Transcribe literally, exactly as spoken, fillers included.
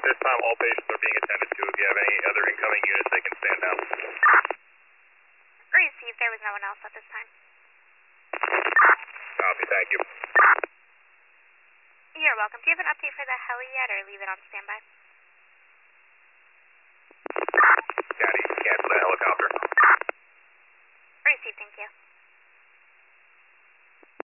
this time, all patients are being attended to. If you have any other incoming units, they can stand down. Received. There was no one else at this time. Copy, thank you. You're welcome. Do you have an update for the heli yet, or leave it on standby?